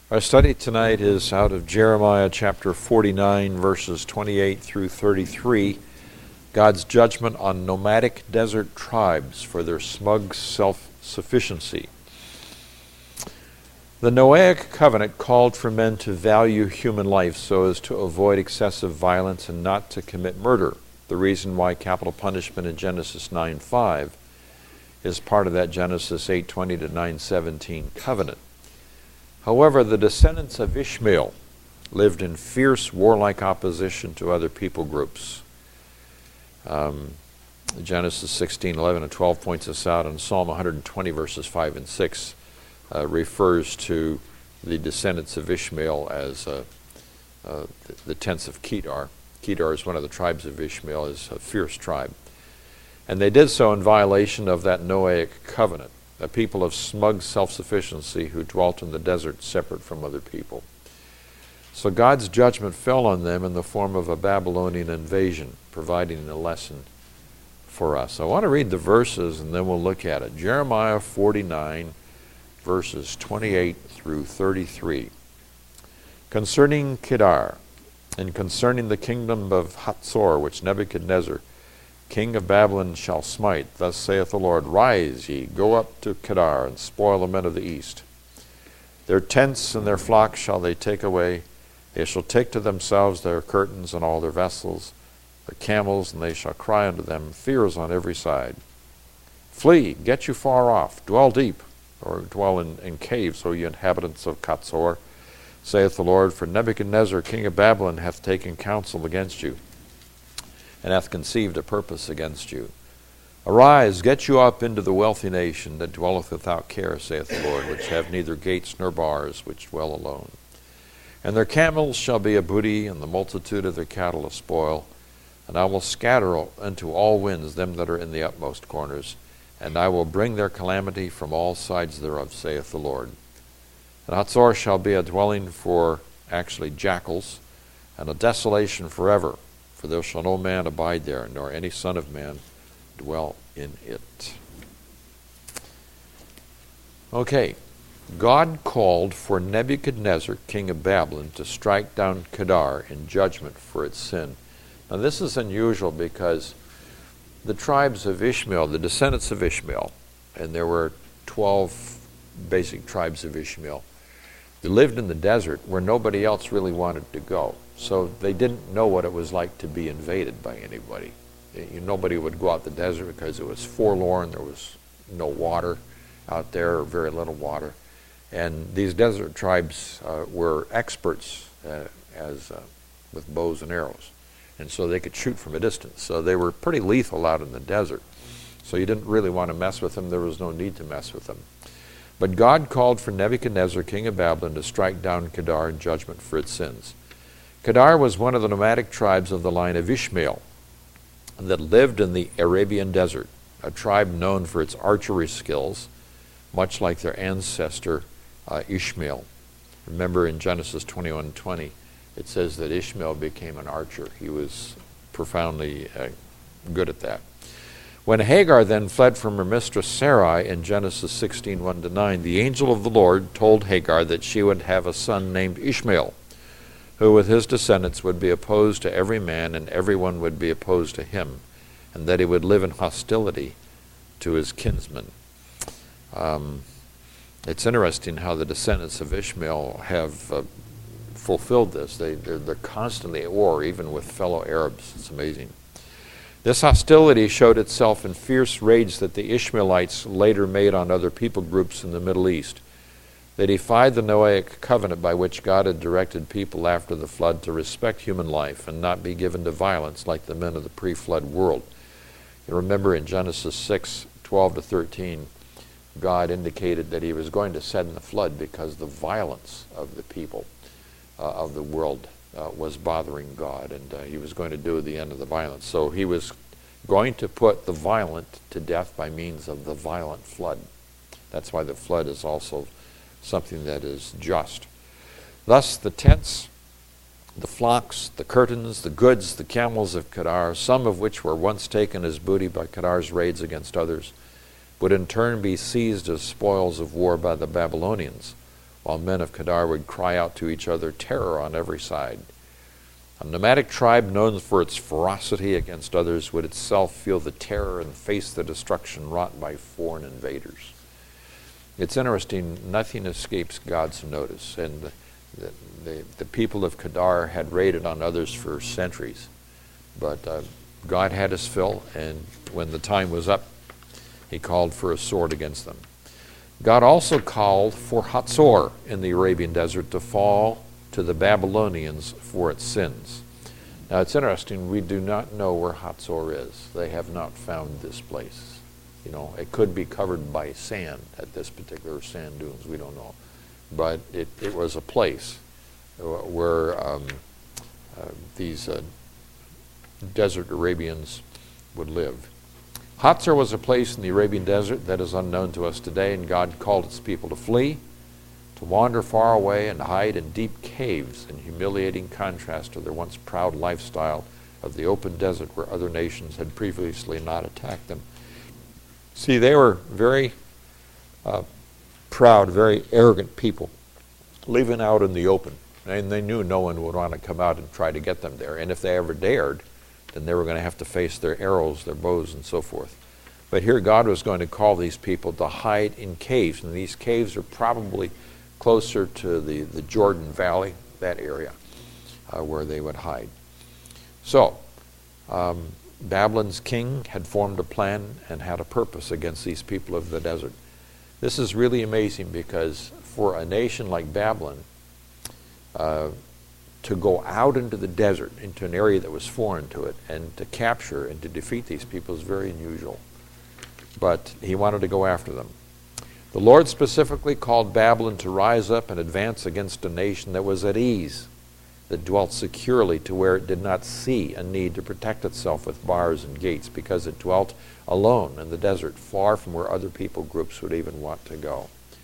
Our study tonight is out of Jeremiah chapter 49, verses 28 through 33, God's judgment on nomadic desert tribes for their smug self-sufficiency. The Noahic covenant called for men to value human life so as to avoid excessive violence and not to commit murder, the reason why capital punishment in Genesis 9:5 is part of that Genesis 8:20 to 9:17 covenant. However, the descendants of Ishmael lived in fierce warlike opposition to other people groups. Genesis 16:11 and 12 points this out, and Psalm 120 verses 5 and 6 refers to the descendants of Ishmael as the tents of Kedar. Kedar is one of the tribes of Ishmael, is a fierce tribe. And they did so in violation of that Noahic covenant, a people of smug self-sufficiency who dwelt in the desert separate from other people. So God's judgment fell on them in the form of a Babylonian invasion, providing a lesson for us. I want to read the verses and then we'll look at it. Jeremiah 49, verses 28 through 33. Concerning Kedar, and concerning the kingdom of Hatzor, which Nebuchadnezzar, king of Babylon, shall smite, thus saith the Lord, Rise ye, go up to Kedar, and spoil the men of the east. Their tents and their flocks shall they take away. They shall take to themselves their curtains and all their vessels, their camels, and they shall cry unto them, Fear is on every side. Flee, get you far off, dwell deep, or dwell in caves, O ye inhabitants of Hatzor, saith the Lord, for Nebuchadnezzar, king of Babylon, hath taken counsel against you, and hath conceived a purpose against you. Arise, get you up into the wealthy nation that dwelleth without care, saith the Lord, which have neither gates nor bars, which dwell alone. And their camels shall be a booty, and the multitude of their cattle a spoil. And I will scatter unto all winds them that are in the utmost corners, and I will bring their calamity from all sides thereof, saith the Lord. And Hatzor shall be a dwelling for, actually, jackals, and a desolation forever, for there shall no man abide there, nor any son of man dwell in it. Okay, God called for Nebuchadnezzar, king of Babylon, to strike down Kedar in judgment for its sin. Now this is unusual because the tribes of Ishmael, the descendants of Ishmael, and there were 12 basic tribes of Ishmael, they lived in the desert where nobody else really wanted to go. So they didn't know what it was like to be invaded by anybody. Nobody would go out the desert because it was forlorn. There was no water out there, or very little water. And these desert tribes were experts with bows and arrows. And so they could shoot from a distance. So they were pretty lethal out in the desert. So you didn't really want to mess with them. There was no need to mess with them. But God called for Nebuchadnezzar, king of Babylon, to strike down Kedar in judgment for its sins. Kedar was one of the nomadic tribes of the line of Ishmael that lived in the Arabian desert, a tribe known for its archery skills, much like their ancestor Ishmael. Remember in Genesis 21:20, it says that Ishmael became an archer. He was profoundly good at that. When Hagar then fled from her mistress Sarai in Genesis 16:1 to 9, the angel of the Lord told Hagar that she would have a son named Ishmael, who with his descendants would be opposed to every man, and everyone would be opposed to him, and that he would live in hostility to his kinsmen. It's interesting how the descendants of Ishmael have fulfilled this. They're constantly at war, even with fellow Arabs. It's amazing. This hostility showed itself in fierce raids that the Ishmaelites later made on other people groups in the Middle East. They defied the Noahic covenant by which God had directed people after the flood to respect human life and not be given to violence like the men of the pre-flood world. You remember in Genesis 6:12 to 13, God indicated that he was going to send the flood because the violence of the people of the world was bothering God, and he was going to do the end of the violence. So he was going to put the violent to death by means of the violent flood. That's why the flood is also something that is just. Thus the tents, the flocks, the curtains, the goods, the camels of Kedar, some of which were once taken as booty by Kedar's raids against others, would in turn be seized as spoils of war by the Babylonians, while men of Kedar would cry out to each other, terror on every side. A nomadic tribe known for its ferocity against others would itself feel the terror and face the destruction wrought by foreign invaders. It's interesting, nothing escapes God's notice, and the people of Kedar had raided on others for centuries, but God had his fill, and when the time was up, he called for a sword against them. God also called for Hatzor in the Arabian desert to fall to the Babylonians for its sins. Now it's interesting, we do not know where Hatzor is. They have not found this place. You know, it could be covered by sand at this particular sand dunes, we don't know. But it was a place where these desert Arabians would live. Hatzor was a place in the Arabian desert that is unknown to us today, and God called its people to flee, to wander far away and hide in deep caves, in humiliating contrast to their once proud lifestyle of the open desert where other nations had previously not attacked them. See, they were very proud, very arrogant people living out in the open, and they knew no one would want to come out and try to get them there, and if they ever dared, then they were going to have to face their arrows, their bows, and so forth. But here God was going to call these people to hide in caves, and these caves are probably closer to the Jordan Valley, that area, where they would hide. So, Babylon's king had formed a plan and had a purpose against these people of the desert. This is really amazing because for a nation like Babylon, to go out into the desert, into an area that was foreign to it, and to capture and to defeat these people is very unusual. But he wanted to go after them. The Lord specifically called Babylon to rise up and advance against a nation that was at ease, that dwelt securely to where it did not see a need to protect itself with bars and gates, because it dwelt alone in the desert, far from where other people groups would even want to go.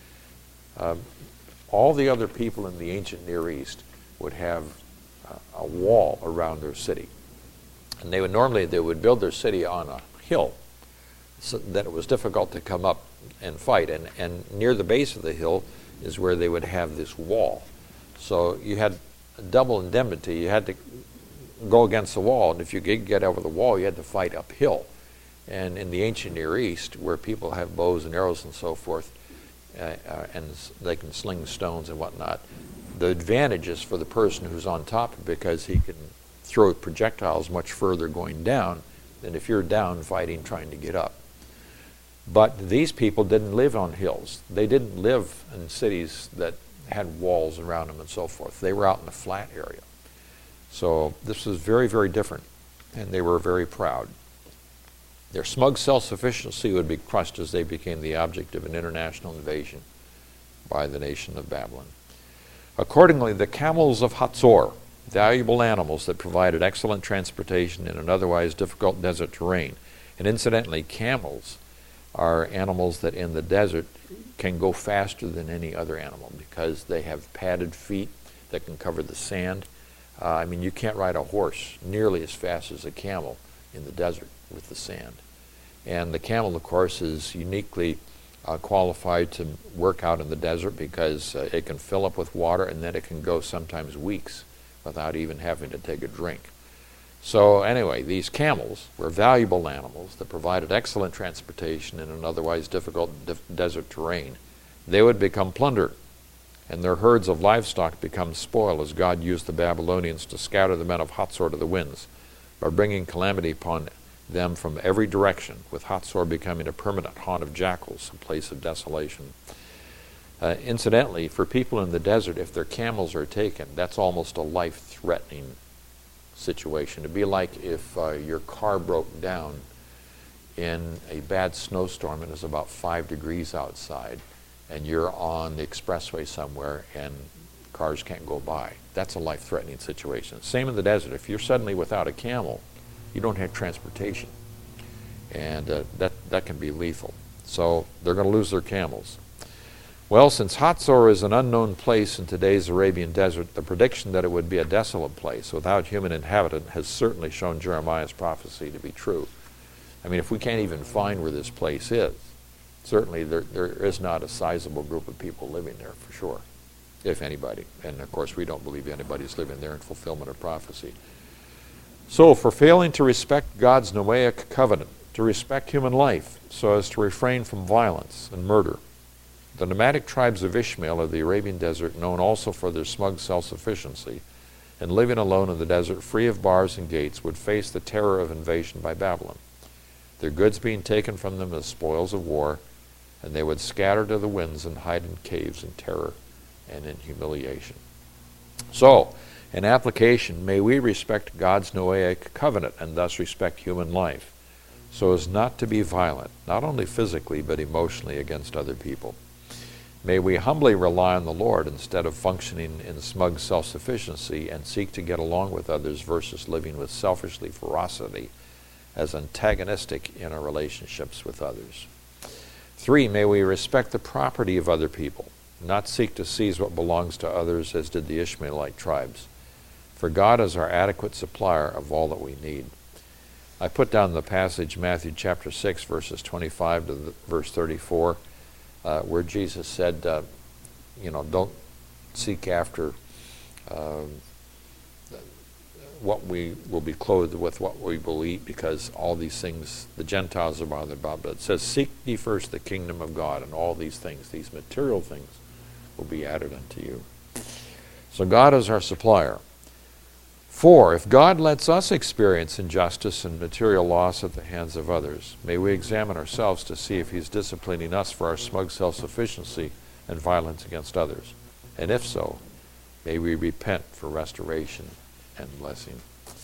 All the other people in the ancient Near East would have a wall around their city. And they would build their city on a hill so that it was difficult to come up and fight. And near the base of the hill is where they would have this wall. So you had a double indemnity. You had to go against the wall, and if you could get over the wall, you had to fight uphill. And in the ancient Near East, where people have bows and arrows and so forth, and they can sling stones and whatnot, the advantage is for the person who's on top, because he can throw projectiles much further going down than if you're down fighting trying to get up. But these people didn't live on hills. They didn't live in cities that had walls around them and so forth. They were out in a flat area. So this was very, very different, and they were very proud. Their smug self-sufficiency would be crushed as they became the object of an international invasion by the nation of Babylon. Accordingly, the camels of Hatzor, valuable animals that provided excellent transportation in an otherwise difficult desert terrain. And incidentally, camels are animals that in the desert can go faster than any other animal because they have padded feet that can cover the sand. I mean, you can't ride a horse nearly as fast as a camel in the desert with the sand. And the camel, of course, is uniquely qualified to work out in the desert because it can fill up with water, and then it can go sometimes weeks without even having to take a drink. So anyway, these camels were valuable animals that provided excellent transportation in an otherwise difficult desert terrain. They would become plunder, and their herds of livestock become spoil as God used the Babylonians to scatter the men of Hatzor to the winds by bringing calamity upon them from every direction, with Hatzor becoming a permanent haunt of jackals, a place of desolation. Incidentally, for people in the desert, if their camels are taken, that's almost a life-threatening situation. It'd be like if your car broke down in a bad snowstorm and it's about 5 degrees outside, and you're on the expressway somewhere and cars can't go by. That's a life-threatening situation. Same in the desert. If you're suddenly without a camel, you don't have transportation, and that can be lethal. So they're going to lose their camels. Well, since Hatzor is an unknown place in today's Arabian desert, the prediction that it would be a desolate place without human inhabitant has certainly shown Jeremiah's prophecy to be true. I mean, if we can't even find where this place is, certainly there is not a sizable group of people living there for sure. if anybody. And of course, we don't believe anybody's living there in fulfillment of prophecy. So, for failing to respect God's Noahic covenant, to respect human life so as to refrain from violence and murder, the nomadic tribes of Ishmael of the Arabian desert, known also for their smug self-sufficiency, and living alone in the desert, free of bars and gates, would face the terror of invasion by Babylon, their goods being taken from them as spoils of war, and they would scatter to the winds and hide in caves in terror and in humiliation. So, in application, may we respect God's Noahic covenant and thus respect human life, so as not to be violent, not only physically but emotionally against other people. May we humbly rely on the Lord instead of functioning in smug self-sufficiency and seek to get along with others versus living with selfishly ferocity as antagonistic in our relationships with others. 3, may we respect the property of other people, not seek to seize what belongs to others as did the Ishmaelite tribes. For God is our adequate supplier of all that we need. I put down the passage, Matthew chapter 6, verses 25 to verse 34, where Jesus said, don't seek after what we will be clothed with, what we will eat, because all these things the Gentiles are bothered about. But it says, seek ye first the kingdom of God, and all these things, these material things, will be added unto you. So God is our supplier. 4, if God lets us experience injustice and material loss at the hands of others, may we examine ourselves to see if he's disciplining us for our smug self-sufficiency and violence against others. And if so, may we repent for restoration and blessing.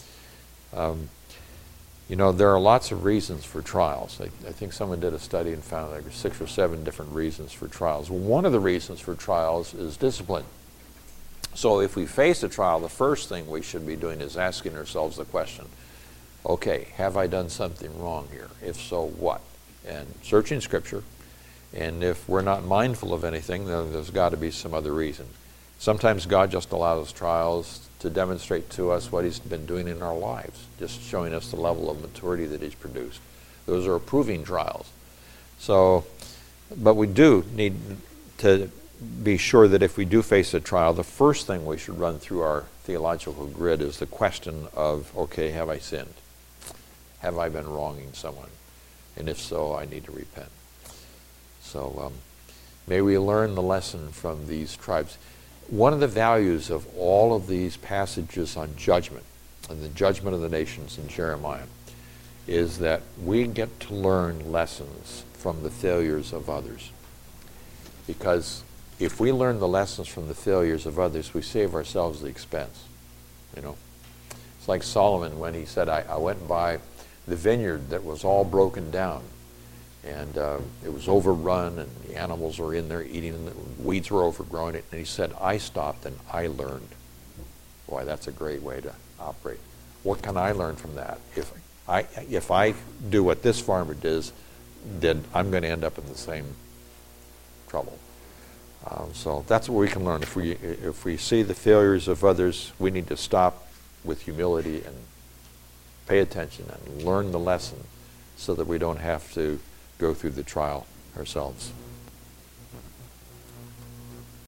There are lots of reasons for trials. I think someone did a study and found there were 6 or 7 different reasons for trials. Well, one of the reasons for trials is discipline. So if we face a trial, the first thing we should be doing is asking ourselves the question, okay, have I done something wrong here? If so, what? And searching Scripture. And if we're not mindful of anything, then there's got to be some other reason. Sometimes God just allows trials to demonstrate to us what he's been doing in our lives, just showing us the level of maturity that he's produced. Those are approving trials. So, but we do need to be sure that if we do face a trial, the first thing we should run through our theological grid is the question of, okay, have I sinned? Have I been wronging someone? And if so, I need to repent. So may we learn the lesson from these tribes. One of the values of all of these passages on judgment and the judgment of the nations in Jeremiah is that we get to learn lessons from the failures of others. Because if we learn the lessons from the failures of others, we save ourselves the expense. It's like Solomon when he said, I went by the vineyard that was all broken down, and it was overrun, and the animals were in there eating, and the weeds were overgrowing it. And he said, I stopped and I learned. Boy, that's a great way to operate. What can I learn from that? If I do what this farmer does, then I'm going to end up in the same trouble. So that's what we can learn. If we see the failures of others, we need to stop with humility and pay attention and learn the lesson so that we don't have to go through the trial ourselves.